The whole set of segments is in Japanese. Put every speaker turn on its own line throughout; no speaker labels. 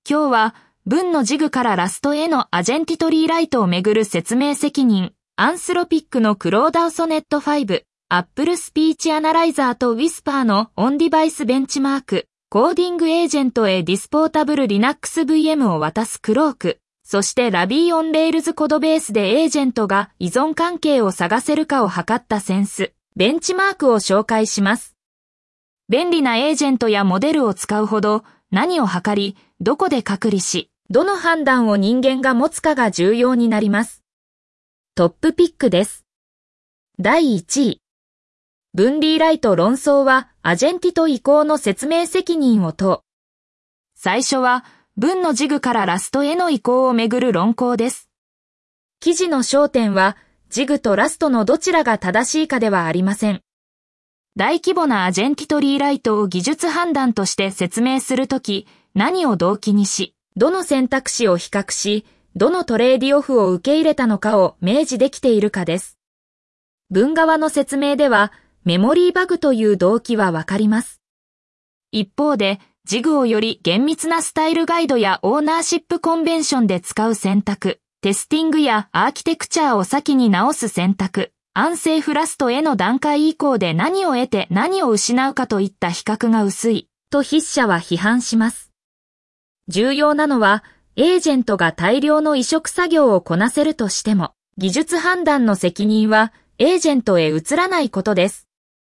今日は文のジグからラストへのアジェンティトリーライトをめぐる説明責任、アンスロピックのクローダウソネット5、Apple スピーチアナライザーと Whisper のオンデバイスベンチマーク、コーディングエージェントへディスポータブル Linux VM を渡すクローク、そして Ruby on Rails コードベースでエージェントが依存関係を探せるかを測ったセンス、ベンチマークを紹介します。便利なエージェントやモデルを使うほど何を測り、どこで隔離し、どの判断を人間が持つかが重要になります。トップピックです。第1位。分離ライト論争はアジェンティト移行の説明責任を問う。最初は文のジグからラストへの移行をめぐる論考です。記事の焦点はジグとラストのどちらが正しいかではありません。大規模なアジェンティトリーライトを技術判断として説明するとき、何を動機にし、どの選択肢を比較し、どのトレーディオフを受け入れたのかを明示できているかです。文側の説明では、メモリーバグという動機はわかります。一方で、ジグをより厳密なスタイルガイドやオーナーシップコンベンションで使う選択、テスティングやアーキテクチャを先に直す選択、アンセーフラストへの段階以降で何を得て何を失うかといった比較が薄い、と筆者は批判します。重要なのは、エージェントが大量の移植作業をこなせるとしても、技術判断の責任はエージェントへ移らないことです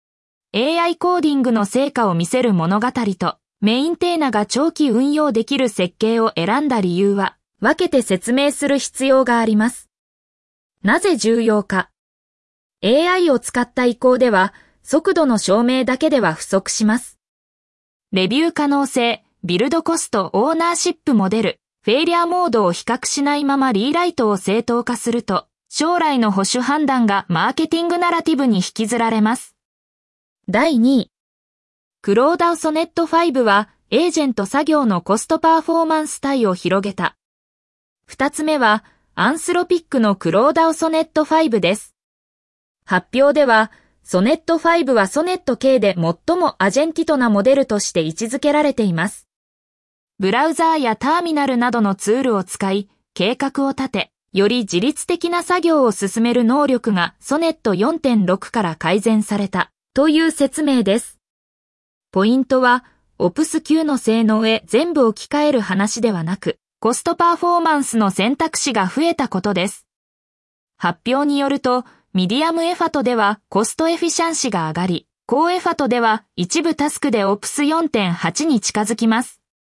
。AI コーディングの成果を見せる物語と、メインテーナが長期運用できる設計を選んだ理由は、分けて説明する必要があります。なぜ重要か。AI を使った移行では、速度の証明だけでは不足します。レビュー可能性、ビルドコスト、オーナーシップモデル、フェイリアモードを比較しないままリーライトを正当化すると、将来の保守判断がマーケティングナラティブに引きずられます。第2位。クローダウソネット5は、エージェント作業のコストパフォーマンス帯を広げた。二つ目は、アンスロピックのクローダウソネット5です。発表では、ソネット5はソネット K で最もアジェンティトなモデルとして位置づけられています。ブラウザーやターミナルなどのツールを使い、計画を立て、より自律的な作業を進める能力がソネット 4.6 から改善された、という説明です。ポイントは、OPS9 の性能へ全部置き換える話ではなく、コストパフォーマンスの選択肢が増えたことです。発表によると、ミディアムエファトではコストエフィシャンシが上がり、高エファトでは一部タスクで OPS4.8 に近づきます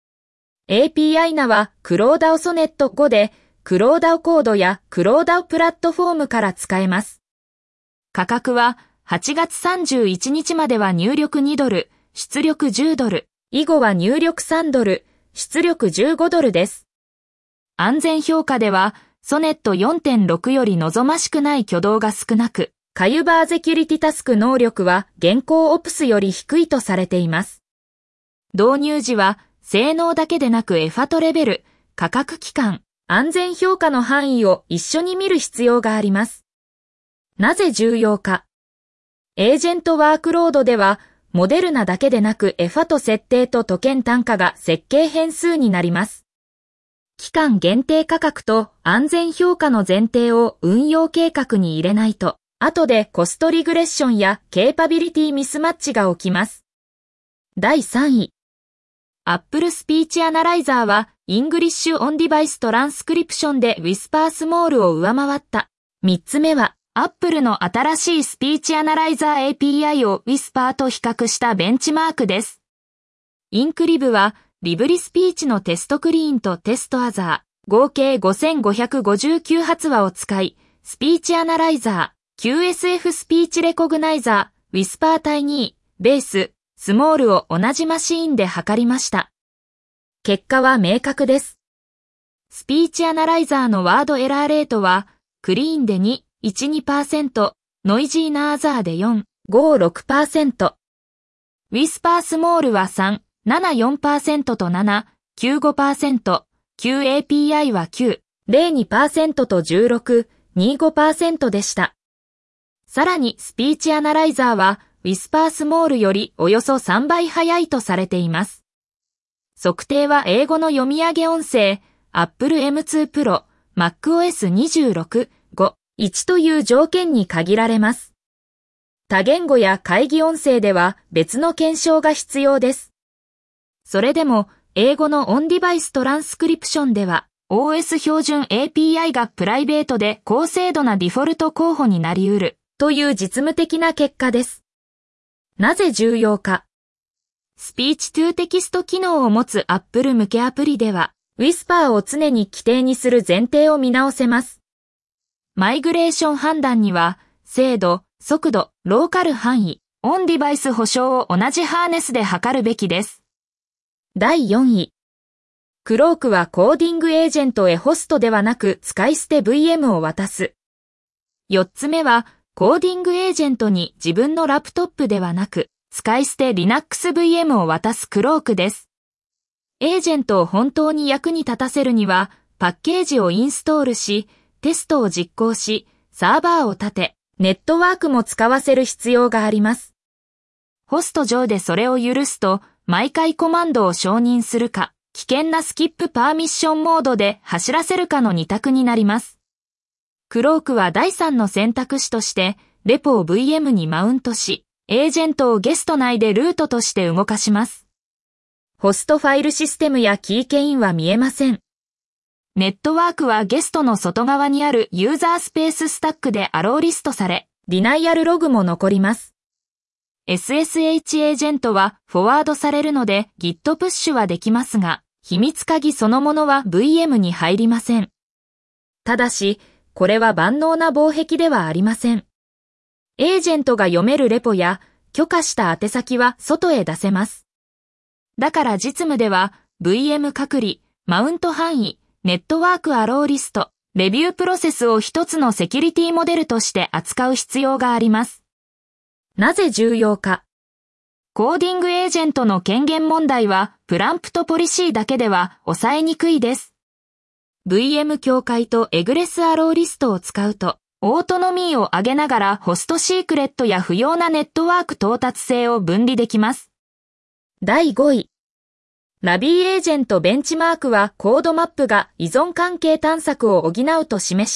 。API 名はクローダウソネット5で、クローダウコードやクローダウプラットフォームから使えます。価格は8月31日までは入力2ドル、出力10ドル、以後は入力3ドル、出力15ドルです。安全評価では、ソネット 4.6 より望ましくない挙動が少なく、カユバーゼキュリティタスク能力は現行 OPS より低いとされています。導入時は、性能だけでなくエファトレベル、価格期間、安全評価の範囲を一緒に見る必要があります。なぜ重要か。エージェントワークロードでは、モデルナだけでなくエファト設定とトケン単価が設計変数になります。期間限定価格と安全評価の前提を運用計画に入れないと、後でコストリグレッションやケーパビリティミスマッチが起きます。第3位。Apple スピーチアナライザーは、English on Device トランスクリプションで Whisper Small を上回った。3つ目は、Apple の新しいスピーチアナライザー API を Whisper と比較したベンチマークです。Inclib は、リブリスピーチのテストクリーンとテストアザー、合計5559発話を使い、スピーチアナライザー、QSF スピーチレコグナイザー、Whisper 対2、ベース、スモールを同じマシーンで測りました。結果は明確です。スピーチアナライザーのワードエラーレートは、クリーンで2、12%、ノイジーなアザーで4、5、6%。Whisper スモールは3、7、4% と7、9、5%、QAPI は9、0.2% と16、2.5% でした。さらにスピーチアナライザーは、Whisper Small よりおよそ3倍速いとされています。 測定は英語の読み上げ音声、Apple M2 Pro、macOS 26.5.1という条件に限られます。多言語や会議音声では別の検証が必要です。それでも、英語のオンデバイストランスクリプションでは、OS 標準 API がプライベートで高精度なディフォルト候補になり得るという実務的な結果です。なぜ重要か。スピーチトゥテキスト機能を持つ Apple 向けアプリでは、Whisper を常に規定にする前提を見直せます。マイグレーション判断には、精度、速度、ローカル範囲、オンデバイス保証を同じハーネスで測るべきです。第4位。クロークはコーディングエージェントへホストではなく使い捨て VM を渡す。4つ目は、コーディングエージェントに自分のラップトップではなく、使い捨て Linux VM を渡すクロークです。エージェントを本当に役に立たせるには、パッケージをインストールし、テストを実行し、サーバーを立て、ネットワークも使わせる必要があります。ホスト上でそれを許すと、毎回コマンドを承認するか、危険なスキップパーミッションモードで走らせるかの2択になります。クロークは第3の選択肢として、レポを VM にマウントし、エージェントをゲスト内でルートとして動かします。ホストファイルシステムやキーケインは見えません。ネットワークはゲストの外側にあるユーザースペーススタックでアローリストされ、ディナイアルログも残ります。SSH エージェントはフォワードされるので Git プッシュはできますが、秘密鍵そのものは VM に入りません。ただし、これは万能な防壁ではありません。エージェントが読めるレポや許可した宛先は外へ出せます。だから実務では VM 隔離、マウント範囲、ネットワークアローリスト、レビュープロセスを一つのセキュリティモデルとして扱う必要があります。なぜ重要か。コーディングエージェントの権限問題はプランプトポリシーだけでは抑えにくいです。VM 境界とエグレスアローリストを使うと、オートノミーを上げながらホストシークレットや不要なネットワーク到達性を分離できます。第5位。ラビーエージェントベンチマークはコードマップが依存関係探索を補うと示した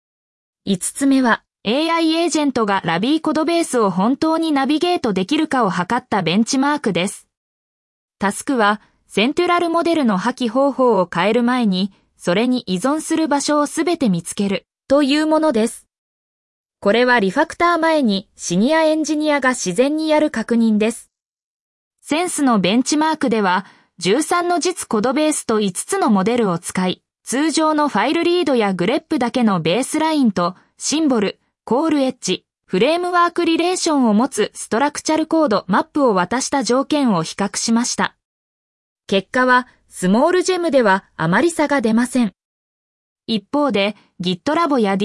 。5つ目は、AI エージェントがラビーコドベースを本当にナビゲートできるかを測ったベンチマークです。タスクは、セントラルモデルの破棄方法を変える前に、それに依存する場所をすべて見つける、というものです。これはリファクター前にシニアエンジニアが自然にやる確認です。センスのベンチマークでは、13の実コドベースと5つのモデルを使い、通常のファイルリードやグレップだけのベースラインと、シンボル、コールエッジ、フレームワークリレーションを持つストラクチャルコードマップを渡した条件を比較しました。結果は、スモールジェムではあまり差が出ません。一方で、GitLab や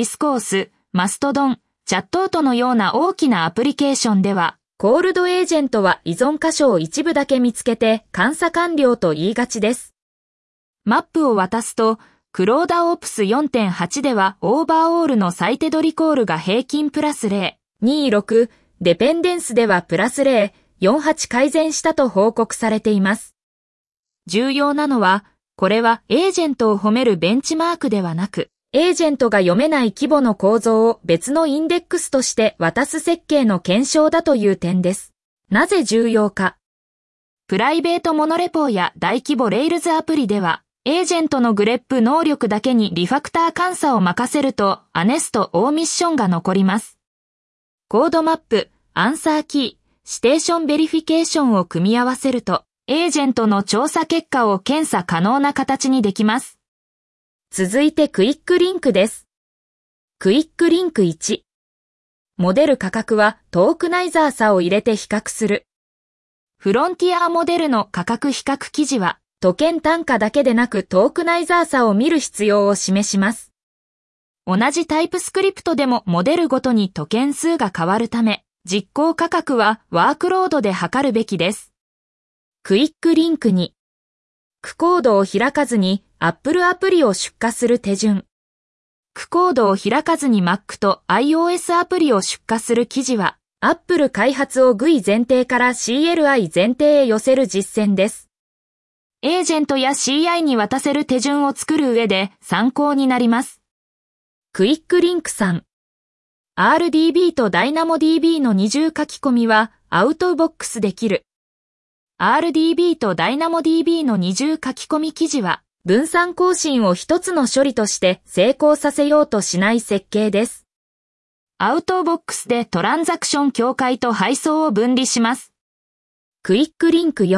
Discourse、Mastodon、ChatOut のような大きなアプリケーションでは、コールドエージェントは依存箇所を一部だけ見つけて監査完了と言いがちです。マップを渡すと、クローダオプス 4.8 ではオーバーオールのサイテドリコールが平均プラス0、26、デペンデンスではプラス0、48改善したと報告されています。重要なのは、これはエージェントを褒めるベンチマークではなく、エージェントが読めない規模の構造を別のインデックスとして渡す設計の検証だという点です。なぜ重要か。プライベートモノレポや大規模レイルズアプリでは、エージェントのグレップ能力だけにリファクター監査を任せると、アネストオーミッションが残ります。コードマップ、アンサーキー、ステーションベリフィケーションを組み合わせると、エージェントの調査結果を検査可能な形にできます。続いてクイックリンクです。クイックリンク1。モデル価格はトークナイザー差を入れて比較する。フロンティアモデルの価格比較記事は、トケン単価だけでなくトークナイザー差を見る必要を示します。同じタイプスクリプトでもモデルごとにトケン数が変わるため、実行価格はワークロードで測るべきです。クイックリンク2。クコードを開かずに Apple アプリを出荷する手順。クコードを開かずに Mac と iOS アプリを出荷する記事は、Apple 開発をGUI 前提から CLI 前提へ寄せる実践です。 エージェントや CI に渡せる手順を作る上で参考になります。クイックリンク3。RDB と DynamoDB の二重書き込みはアウトボックスできる。RDB と DynamoDB の二重書き込み記事は分散更新を一つの処理として成功させようとしない設計です。アウトボックスでトランザクション境界と配送を分離します。クイックリンク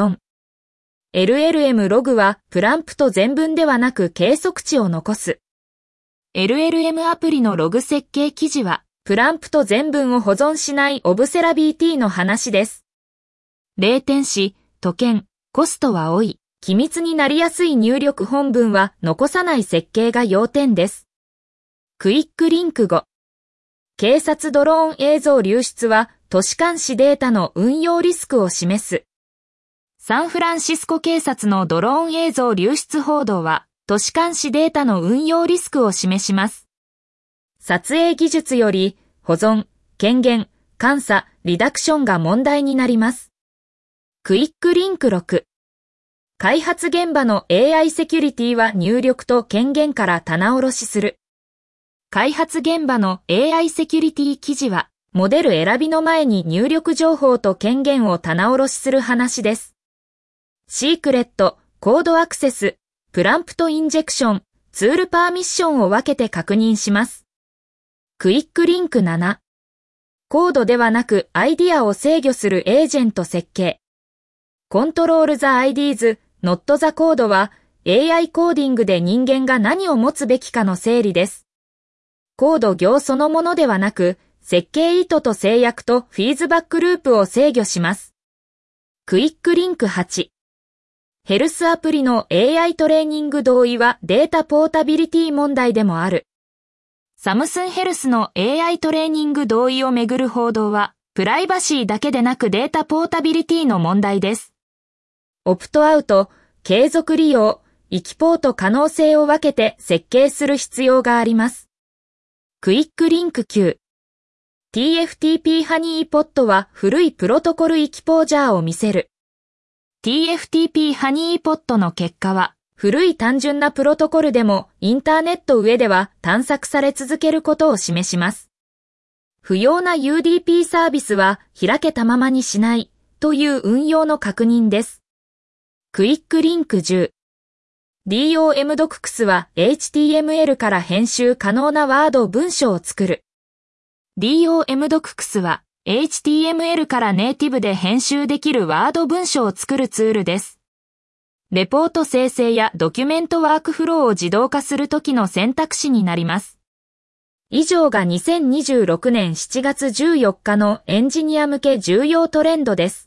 4。LLM ログはプランプト全文ではなく計測値を残す。LLM アプリのログ設計記事はプランプト全文を保存しないオブセラビティの話です。0点子、都県、コストは多い。機密になりやすい入力本文は残さない設計が要点です。クイックリンク5。警察ドローン映像流出は都市監視データの運用リスクを示す。サンフランシスコ警察のドローン映像流出報道は都市監視データの運用リスクを示します。撮影技術より保存、権限、監査、リダクションが問題になります。クイックリンク6。開発現場の AI セキュリティは入力と権限から棚卸しする。開発現場の AI セキュリティ記事は、モデル選びの前に入力情報と権限を棚卸しする話です。シークレット、コードアクセス、プランプトインジェクション、ツールパーミッションを分けて確認します。クイックリンク7。コードではなくアイディアを制御するエージェント設計。Control the IDs Not the Code は AI コーディングで人間が何を持つべきかの整理です。コード行そのものではなく、設計意図と制約とフィーズバックループを制御します。クイックリンク8。ヘルスアプリの AI トレーニング同意はデータポータビリティ問題でもある。サムスンヘルスの AI トレーニング同意をめぐる報道は、プライバシーだけでなくデータポータビリティの問題です。オプトアウト、継続利用、域ポート可能性を分けて設計する必要があります。クイックリンク9。TFTP ハニーポットは古いプロトコル域ポージャーを見せる。TFTP ハニーポットの結果は、古い単純なプロトコルでもインターネット上では探索され続けることを示します。不要な UDP サービスは開けたままにしないという運用の確認です。クイックリンク10。DOM-Docs は HTML から編集可能なワード文章を作る。DOM-Docs は HTML からネイティブで編集できるワード文章を作るツールです。レポート生成やドキュメントワークフローを自動化するときの選択肢になります。以上が2026年7月14日のエンジニア向け重要トレンドです。